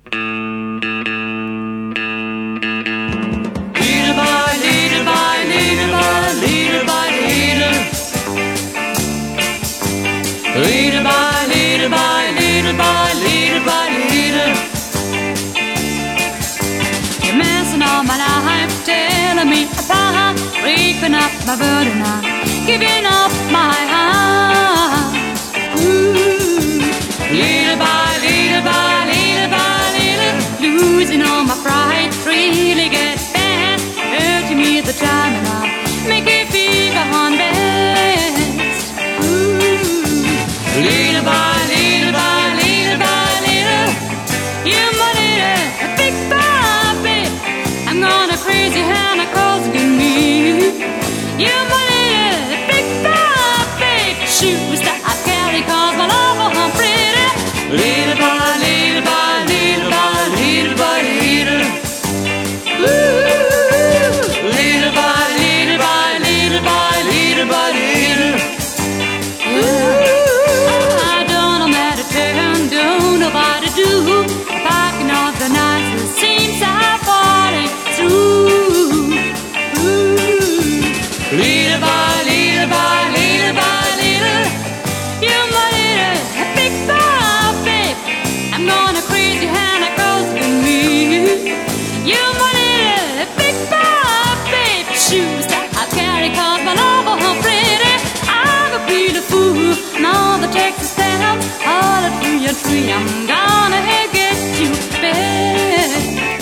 Little by little by little by little by little, little by little by little by little by little. You're messing all my life, telling me apart, breaking up my burden, I'm giving up my heart. Little by little by little by little, losing all my pride, really get bad, hurting me at the time, and I'll make it feel on best. Little by little by little by little, you're my little big puppy. I'm gonna crazy hand across me. You're my little big puppy. Shoes that I carry 'cause my love I'm pretty. Little by little by little by little by little. Little by little by little by little by little. I don't know where to turn, don't know what to do. Packing off the nights, it seems I'm falling through. Little by little by little by little, you're my little big puppy. I'm gonna crazy hand across me. You're my little big puppy. Shoes that I carry 'cause my love I'm pretty. I'm a pretty fool, and all the Texas town, all the tree, I'm gonna get you back.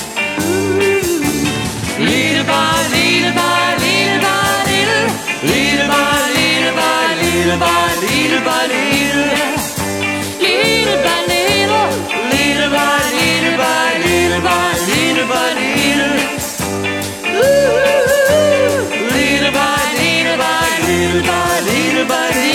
Little by little by little by little, little by little by little by little by little, little by little, little by little by little by little by little, little by little by little by little by little.